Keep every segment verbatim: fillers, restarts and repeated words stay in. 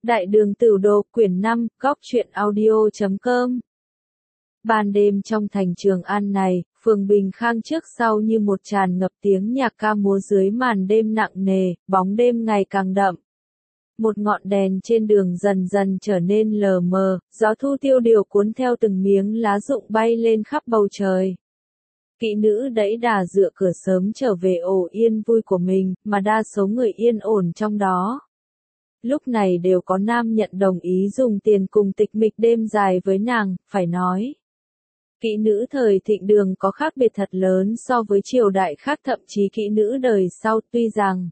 Đại đường Tửu Đồ quyển năm, góc truyện audio chấm com. Ban đêm trong thành Trường An này, phường Bình Khang trước sau như một tràn ngập tiếng nhạc ca múa dưới màn đêm nặng nề, bóng đêm ngày càng đậm. Một ngọn đèn trên đường dần dần trở nên lờ mờ, gió thu tiêu điều cuốn theo từng miếng lá rụng bay lên khắp bầu trời. Kỹ nữ đẫy đà dựa cửa sớm trở về ổ yên vui của mình, mà đa số người yên ổn trong đó. Lúc này đều có nam nhận đồng ý dùng tiền cùng tịch mịch đêm dài với nàng, phải nói. Kỹ nữ thời thịnh đường có khác biệt thật lớn so với triều đại khác, thậm chí kỹ nữ đời sau, tuy rằng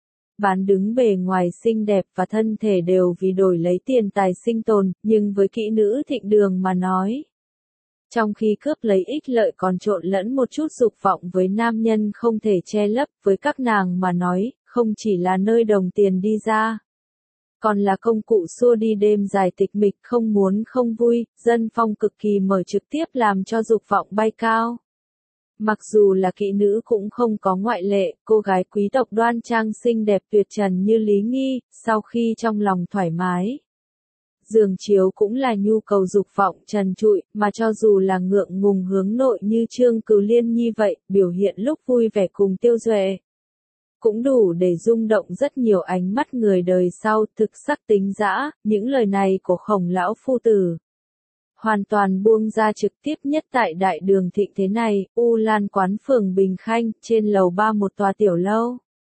bán đứng bề ngoài xinh đẹp và thân thể đều vì đổi lấy tiền tài sinh tồn, nhưng với kỹ nữ thịnh đường mà nói, trong khi cướp lấy ích lợi còn trộn lẫn một chút dục vọng với nam nhân không thể che lấp, với các nàng mà nói, không chỉ là nơi đồng tiền đi ra, còn là công cụ xua đi đêm dài tịch mịch không muốn không vui, dân phong cực kỳ mở trực tiếp làm cho dục vọng bay cao. Mặc dù là kỹ nữ cũng không có ngoại lệ, cô gái quý tộc đoan trang xinh đẹp tuyệt trần như Lý Nghi, sau khi trong lòng thoải mái, giường chiếu cũng là nhu cầu dục vọng trần trụi, mà cho dù là ngượng ngùng hướng nội như Trương Cửu Liên Nhi vậy, biểu hiện lúc vui vẻ cùng Tiêu Duệ cũng đủ để rung động rất nhiều ánh mắt người đời sau, thực sắc tính dã, những lời này của Khổng lão phu tử hoàn toàn buông ra trực tiếp nhất tại đại đường thịnh thế này, U Lan quán phường Bình Khanh, trên lầu ba một tòa tiểu lâu.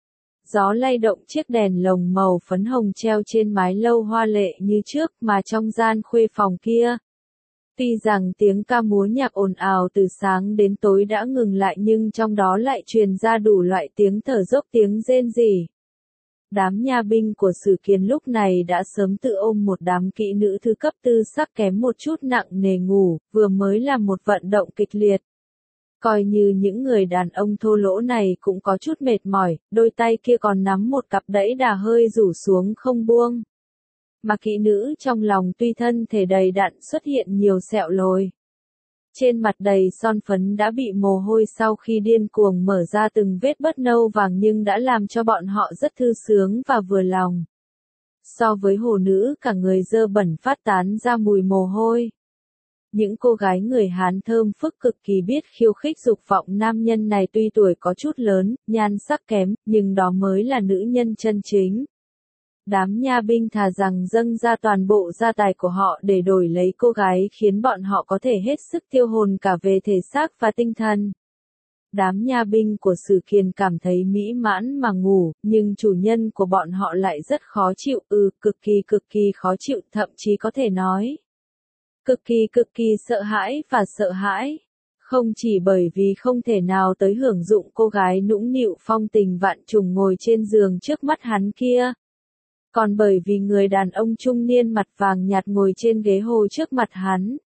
Gió lay động chiếc đèn lồng màu phấn hồng treo trên mái lâu hoa lệ như trước, mà trong gian khuê phòng kia, tuy rằng tiếng ca múa nhạc ồn ào từ sáng đến tối đã ngừng lại, nhưng trong đó lại truyền ra đủ loại tiếng thở dốc, tiếng rên rỉ. Đám nha binh của Sử Kiền lúc này đã sớm tự ôm một đám kỹ nữ thứ cấp tư sắc kém một chút nặng nề ngủ, vừa mới làm một vận động kịch liệt. Coi như những người đàn ông thô lỗ này cũng có chút mệt mỏi, đôi tay kia còn nắm một cặp đẫy đà hơi rủ xuống không buông. Mà kỹ nữ trong lòng tuy thân thể đầy đặn xuất hiện nhiều sẹo lồi. Trên mặt đầy son phấn đã bị mồ hôi sau khi điên cuồng mở ra từng vết bớt nâu vàng, nhưng đã làm cho bọn họ rất thư sướng và vừa lòng. So với hồ nữ cả người dơ bẩn phát tán ra mùi mồ hôi. Những cô gái người Hán thơm phức cực kỳ biết khiêu khích dục vọng nam nhân này, tuy tuổi có chút lớn, nhan sắc kém, nhưng đó mới là nữ nhân chân chính. Đám nha binh thà rằng dâng ra toàn bộ gia tài của họ để đổi lấy cô gái, khiến bọn họ có thể hết sức tiêu hồn cả về thể xác và tinh thần. Đám nha binh của Sử Kiền cảm thấy mỹ mãn mà ngủ, nhưng chủ nhân của bọn họ lại rất khó chịu, ừ, cực kỳ cực kỳ khó chịu, thậm chí có thể nói cực kỳ cực kỳ sợ hãi và sợ hãi. Không chỉ bởi vì không thể nào tới hưởng dụng cô gái nũng nịu phong tình vạn trùng ngồi trên giường trước mắt hắn kia, còn bởi vì người đàn ông trung niên mặt vàng nhạt ngồi trên ghế hồ trước mặt hắn.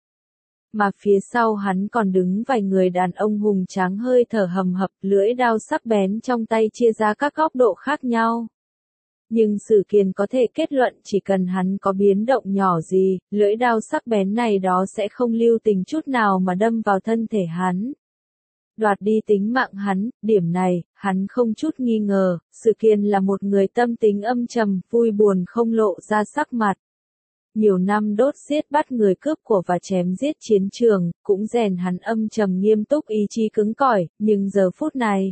Mà phía sau hắn còn đứng vài người đàn ông hùng tráng hơi thở hầm hập, lưỡi đao sắc bén trong tay chia ra các góc độ khác nhau. Nhưng Sử Kiền có thể kết luận chỉ cần hắn có biến động nhỏ gì, lưỡi đao sắc bén này đó sẽ không lưu tình chút nào mà đâm vào thân thể hắn, đoạt đi tính mạng hắn. Điểm này, hắn không chút nghi ngờ, Sử Kiền là một người tâm tính âm trầm, vui buồn không lộ ra sắc mặt. Nhiều năm đốt giết bắt người cướp của và chém giết chiến trường, cũng rèn hắn âm trầm nghiêm túc, ý chí cứng cỏi, nhưng giờ phút này,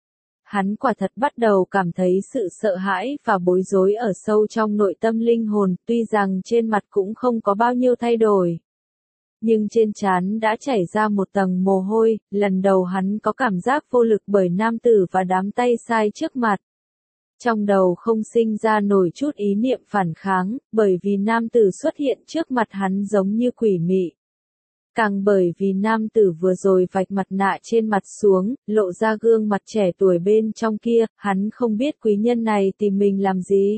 hắn quả thật bắt đầu cảm thấy sự sợ hãi và bối rối ở sâu trong nội tâm linh hồn, tuy rằng trên mặt cũng không có bao nhiêu thay đổi, nhưng trên trán đã chảy ra một tầng mồ hôi. Lần đầu hắn có cảm giác vô lực bởi nam tử và đám tay sai trước mặt. Trong đầu không sinh ra nổi chút ý niệm phản kháng, bởi vì nam tử xuất hiện trước mặt hắn giống như quỷ mị. Càng bởi vì nam tử vừa rồi vạch mặt nạ trên mặt xuống, lộ ra gương mặt trẻ tuổi bên trong kia, hắn không biết quý nhân này tìm mình làm gì.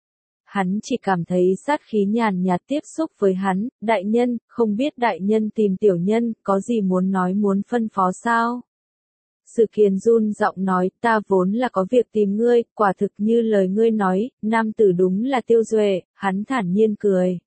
Hắn chỉ cảm thấy sát khí nhàn nhạt tiếp xúc với hắn. Đại nhân, không biết đại nhân tìm tiểu nhân, có gì muốn nói muốn phân phó sao? Sử Kiền run giọng nói, ta vốn là có việc tìm ngươi, quả thực như lời ngươi nói, nam tử đúng là Tiêu Duệ. Hắn thản nhiên cười.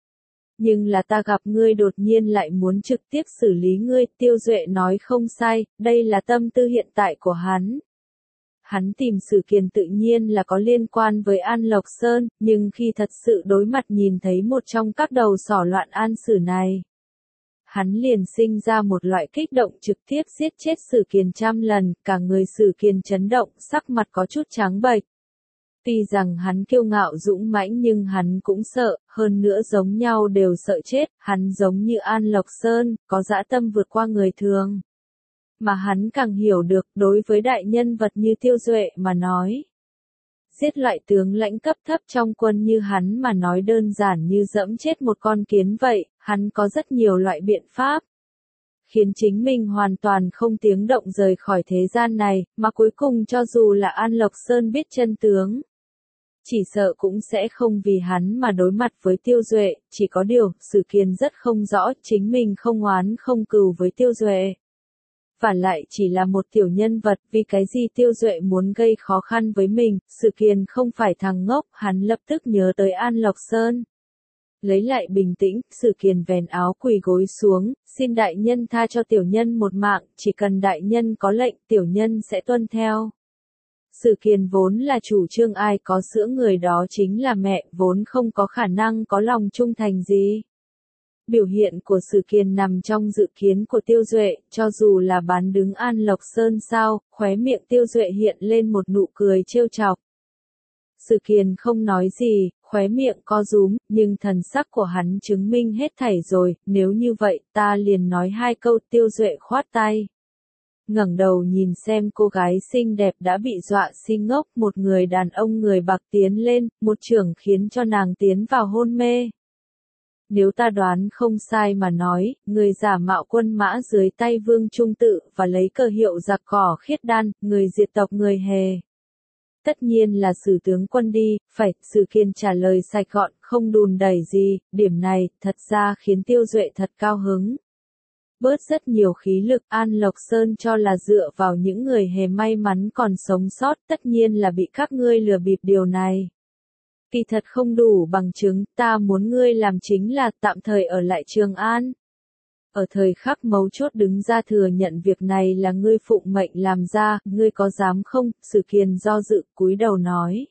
Nhưng là ta gặp ngươi đột nhiên lại muốn trực tiếp xử lý ngươi. Tiêu Duệ nói không sai, đây là tâm tư hiện tại của hắn. hắn tìm Sử Kiền tự nhiên là có liên quan với An Lộc Sơn, nhưng khi thật sự đối mặt nhìn thấy một trong các đầu sỏ loạn An Sử này, hắn liền sinh ra một loại kích động trực tiếp giết chết Sử Kiền trăm lần, cả người Sử Kiền chấn động, sắc mặt có chút trắng bệch. Tuy rằng hắn kiêu ngạo dũng mãnh nhưng hắn cũng sợ, hơn nữa giống nhau đều sợ chết, hắn giống như An Lộc Sơn, có dã tâm vượt qua người thường. Mà hắn càng hiểu được, đối với đại nhân vật như Tiêu Duệ mà nói, giết loại tướng lãnh cấp thấp trong quân như hắn mà nói đơn giản như dẫm chết một con kiến vậy, hắn có rất nhiều loại biện pháp, khiến chính mình hoàn toàn không tiếng động rời khỏi thế gian này, mà cuối cùng cho dù là An Lộc Sơn biết chân tướng, chỉ sợ cũng sẽ không vì hắn mà đối mặt với Tiêu Duệ, chỉ có điều, Sử Kiền rất không rõ, chính mình không oán không cừu với Tiêu Duệ. Và lại chỉ là một tiểu nhân vật, vì cái gì Tiêu Duệ muốn gây khó khăn với mình, Sử Kiền không phải thằng ngốc, hắn lập tức nhớ tới An Lộc Sơn. Lấy lại bình tĩnh, Sử Kiền vén áo quỳ gối xuống, xin đại nhân tha cho tiểu nhân một mạng, chỉ cần đại nhân có lệnh, tiểu nhân sẽ tuân theo. Sử Kiền vốn là chủ trương ai có sữa người đó chính là mẹ, vốn không có khả năng có lòng trung thành gì. Biểu hiện của Sử Kiền nằm trong dự kiến của Tiêu Duệ, cho dù là bán đứng An Lộc Sơn sao, khóe miệng Tiêu Duệ hiện lên một nụ cười trêu chọc. Sử Kiền không nói gì, khóe miệng co rúm, nhưng thần sắc của hắn chứng minh hết thảy rồi, nếu như vậy, ta liền nói hai câu. Tiêu Duệ khoát tay, ngẩng đầu nhìn xem cô gái xinh đẹp đã bị dọa si ngốc, một người đàn ông người bạc tiến lên, một chưởng khiến cho nàng tiến vào hôn mê. Nếu ta đoán không sai mà nói, người giả mạo quân mã dưới tay Vương Trung Tự và lấy cờ hiệu giặc cỏ khiết đan, người diệt tộc người Hề. Tất nhiên là Sử tướng quân đi, phải, Sử Kiền trả lời sạch gọn, không đùn đẩy gì, điểm này, thật ra khiến Tiêu Duệ thật cao hứng. Bớt rất nhiều khí lực, An Lộc Sơn cho là dựa vào những người Hề may mắn còn sống sót, tất nhiên là bị các ngươi lừa bịp điều này. Kỳ thật không đủ bằng chứng, ta muốn ngươi làm chính là tạm thời ở lại Trường An. Ở thời khắc mấu chốt đứng ra thừa nhận việc này là ngươi phụng mệnh làm ra, ngươi có dám không? Sử Kiền do dự, cúi đầu nói.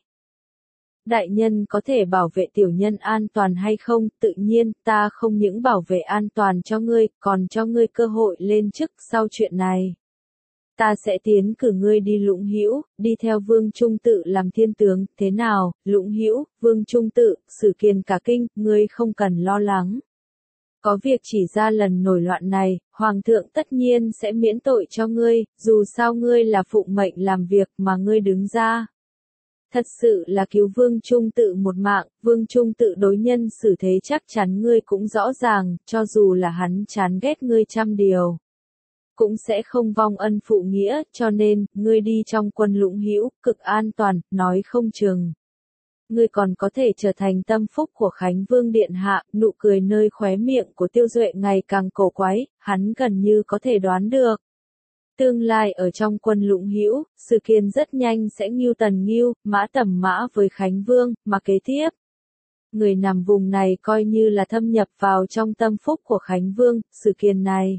Đại nhân có thể bảo vệ tiểu nhân an toàn hay không? Tự nhiên, ta không những bảo vệ an toàn cho ngươi, còn cho ngươi cơ hội lên chức sau chuyện này. Ta sẽ tiến cử ngươi đi Lũng Hữu, đi theo Vương Trung Tự làm thiên tướng, thế nào? Lũng Hữu, Vương Trung Tự, Sử Kiền cả kinh, ngươi không cần lo lắng. Có việc chỉ ra lần nổi loạn này, Hoàng thượng tất nhiên sẽ miễn tội cho ngươi, dù sao ngươi là phụng mệnh làm việc mà ngươi đứng ra. Thật sự là cứu Vương Trung Tự một mạng, Vương Trung Tự đối nhân xử thế chắc chắn ngươi cũng rõ ràng, cho dù là hắn chán ghét ngươi trăm điều, cũng sẽ không vong ân phụ nghĩa, cho nên, ngươi đi trong quân Lũng Hữu, cực an toàn, nói không chừng. Ngươi còn có thể trở thành tâm phúc của Khánh Vương Điện Hạ, nụ cười nơi khóe miệng của Tiêu Duệ ngày càng cổ quái, hắn gần như có thể đoán được. Tương lai ở trong quân Lũng Hữu, Sử Kiền rất nhanh sẽ ngưu tần ngưu, mã tầm mã với Khánh Vương, mà kế tiếp. Người nằm vùng này coi như là thâm nhập vào trong tâm phúc của Khánh Vương, Sử Kiền này.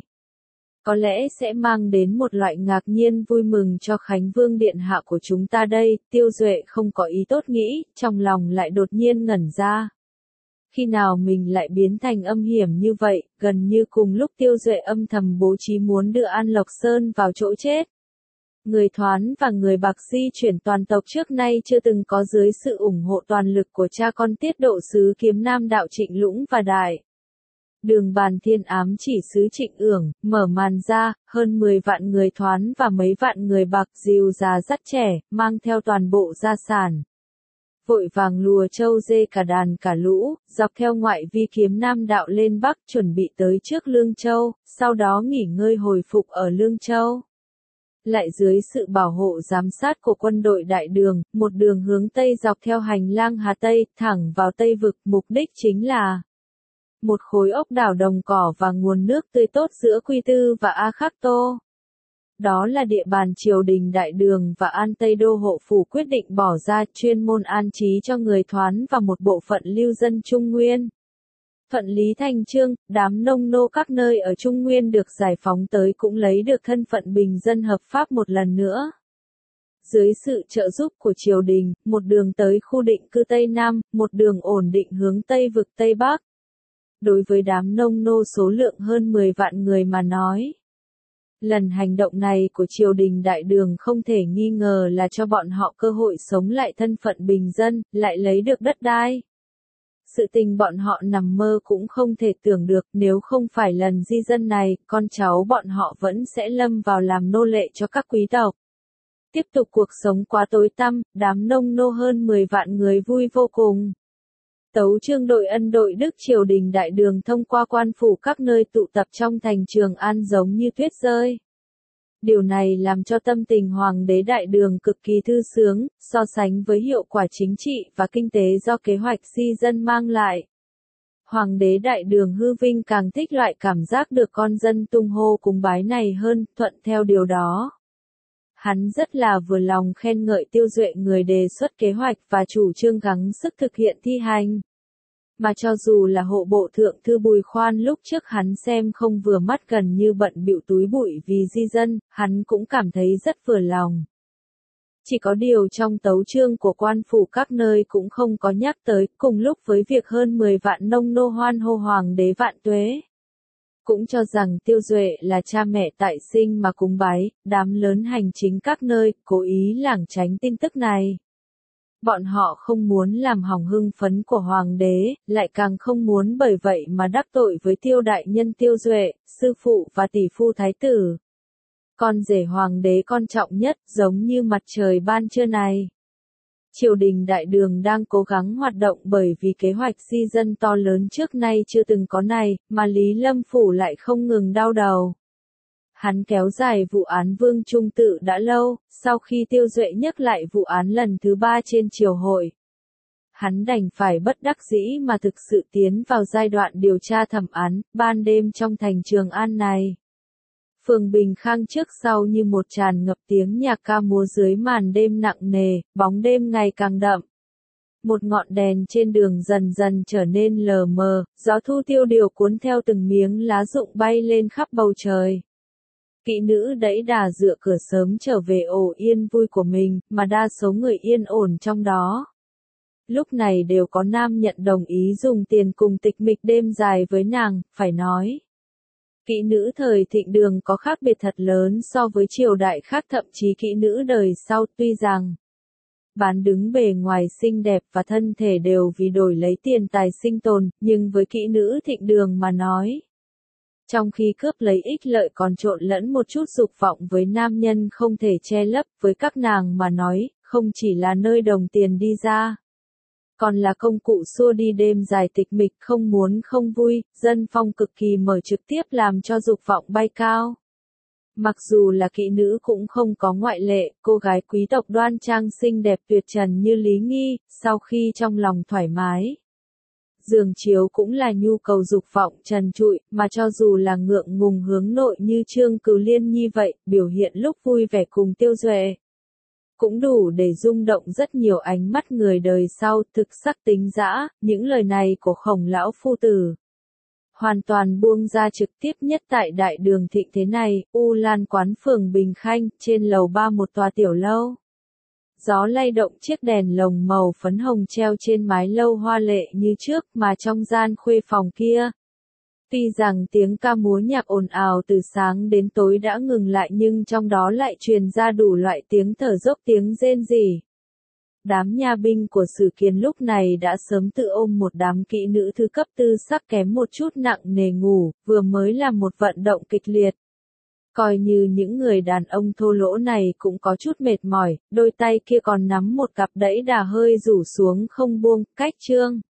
Có lẽ sẽ mang đến một loại ngạc nhiên vui mừng cho Khánh Vương Điện Hạ của chúng ta đây, Tiêu Duệ không có ý tốt nghĩ, trong lòng lại đột nhiên ngẩn ra. Khi nào mình lại biến thành âm hiểm như vậy, gần như cùng lúc Tiêu Duệ âm thầm bố trí muốn đưa An Lộc Sơn vào chỗ chết. Người Thoán và người Bạc di chuyển toàn tộc trước nay chưa từng có dưới sự ủng hộ toàn lực của cha con Tiết Độ sứ Kiếm Nam đạo Trịnh Lũng và Đại Đường Bàn Thiên ám chỉ sứ Trịnh Ưởng, mở màn ra, hơn mười vạn người Thoán và mấy vạn người Bạc dìu già dắt trẻ, mang theo toàn bộ gia sản. Vội vàng lùa trâu dê cả đàn cả lũ, dọc theo ngoại vi Kiếm Nam đạo lên Bắc chuẩn bị tới trước Lương Châu, sau đó nghỉ ngơi hồi phục ở Lương Châu. Lại dưới sự bảo hộ giám sát của quân đội Đại Đường, một đường hướng Tây dọc theo hành lang Hà Tây, thẳng vào Tây Vực, mục đích chính là một khối ốc đảo đồng cỏ và nguồn nước tươi tốt giữa Quy Tư và A Khắc Tô. Đó là địa bàn triều đình Đại Đường và An Tây Đô hộ phủ quyết định bỏ ra chuyên môn an trí cho người Thoán và một bộ phận lưu dân Trung Nguyên. Thuận lý thành chương, đám nông nô các nơi ở Trung Nguyên được giải phóng tới cũng lấy được thân phận bình dân hợp pháp một lần nữa. Dưới sự trợ giúp của triều đình, một đường tới khu định cư Tây Nam, một đường ổn định hướng Tây vực Tây Bắc. Đối với đám nông nô số lượng hơn mười vạn người mà nói, lần hành động này của triều đình Đại Đường không thể nghi ngờ là cho bọn họ cơ hội sống lại thân phận bình dân, lại lấy được đất đai. Sự tình bọn họ nằm mơ cũng không thể tưởng được, nếu không phải lần di dân này, con cháu bọn họ vẫn sẽ lâm vào làm nô lệ cho các quý tộc. Tiếp tục cuộc sống quá tối tăm, đám nông nô hơn mười vạn người vui vô cùng. Tấu chương đội ân đội đức triều đình Đại Đường thông qua quan phủ các nơi tụ tập trong thành Trường An giống như tuyết rơi. Điều này làm cho tâm tình Hoàng đế Đại Đường cực kỳ thư sướng, so sánh với hiệu quả chính trị và kinh tế do kế hoạch di dân mang lại. Hoàng đế Đại Đường hư vinh càng thích loại cảm giác được con dân tung hô cùng bái này hơn, thuận theo điều đó. Hắn rất là vừa lòng khen ngợi Tiêu Duệ người đề xuất kế hoạch và chủ trương gắng sức thực hiện thi hành. Mà cho dù là hộ bộ thượng thư Bùi Khoan lúc trước hắn xem không vừa mắt gần như bận bịu túi bụi vì di dân, hắn cũng cảm thấy rất vừa lòng. Chỉ có điều trong tấu chương của quan phủ các nơi cũng không có nhắc tới, cùng lúc với việc hơn mười vạn nông nô hoan hô Hoàng đế vạn tuế. Cũng cho rằng Tiêu Duệ là cha mẹ tại sinh mà cúng bái, đám lớn hành chính các nơi, cố ý lảng tránh tin tức này. Bọn họ không muốn làm hỏng hưng phấn của Hoàng đế, lại càng không muốn bởi vậy mà đắc tội với Tiêu đại nhân Tiêu Duệ, sư phụ và tỷ phu thái tử. Con rể Hoàng đế con trọng nhất, giống như mặt trời ban trưa này. Triều đình Đại Đường đang cố gắng hoạt động bởi vì kế hoạch di dân to lớn trước nay chưa từng có này, mà Lý Lâm Phủ lại không ngừng đau đầu. Hắn kéo dài vụ án Vương Trung Tự đã lâu, sau khi Tiêu Duệ nhắc lại vụ án lần thứ ba trên triều hội. Hắn đành phải bất đắc dĩ mà thực sự tiến vào giai đoạn điều tra thẩm án, ban đêm trong thành Trường An này. Phường Bình Khang trước sau như một tràn ngập tiếng nhạc ca múa dưới màn đêm nặng nề, bóng đêm ngày càng đậm. Một ngọn đèn trên đường dần dần trở nên lờ mờ, gió thu tiêu điều cuốn theo từng miếng lá rụng bay lên khắp bầu trời. Kỵ nữ đẩy đà dựa cửa sớm trở về ổ yên vui của mình, mà đa số người yên ổn trong đó. Lúc này đều có nam nhận đồng ý dùng tiền cùng tịch mịch đêm dài với nàng, phải nói. Kỵ nữ thời Thịnh Đường có khác biệt thật lớn so với triều đại khác, thậm chí kỵ nữ đời sau tuy rằng bán đứng bề ngoài xinh đẹp và thân thể đều vì đổi lấy tiền tài sinh tồn, nhưng với kỵ nữ Thịnh Đường mà nói, trong khi cướp lấy ích lợi còn trộn lẫn một chút dục vọng với nam nhân không thể che lấp, với các nàng mà nói, không chỉ là nơi đồng tiền đi ra, còn là công cụ xua đi đêm dài tịch mịch không muốn không vui, dân phong cực kỳ mở trực tiếp làm cho dục vọng bay cao. Mặc dù là kỵ nữ cũng không có ngoại lệ, cô gái quý tộc đoan trang xinh đẹp tuyệt trần như Lý Nghi, sau khi trong lòng thoải mái. Giường chiếu cũng là nhu cầu dục vọng trần trụi, mà cho dù là ngượng ngùng hướng nội như Trương Cửu Liên Nhi vậy, biểu hiện lúc vui vẻ cùng Tiêu Duệ, cũng đủ để rung động rất nhiều ánh mắt người đời sau, thực sắc tính dã, những lời này của Khổng lão phu tử hoàn toàn buông ra trực tiếp nhất tại Đại Đường thịnh thế này, U Lan quán phường Bình Khanh, trên lầu ba một tòa tiểu lâu. Gió lay động chiếc đèn lồng màu phấn hồng treo trên mái lâu hoa lệ như trước, mà trong gian khuê phòng kia, tuy rằng tiếng ca múa nhạc ồn ào từ sáng đến tối đã ngừng lại, nhưng trong đó lại truyền ra đủ loại tiếng thở dốc, tiếng rên rỉ. Đám nha binh của Sử Kiền lúc này đã sớm tự ôm một đám kỵ nữ thứ cấp tư sắc kém một chút nặng nề ngủ, vừa mới làm một vận động kịch liệt. Coi như những người đàn ông thô lỗ này cũng có chút mệt mỏi, đôi tay kia còn nắm một cặp đẫy đà hơi rủ xuống không buông, cách Trương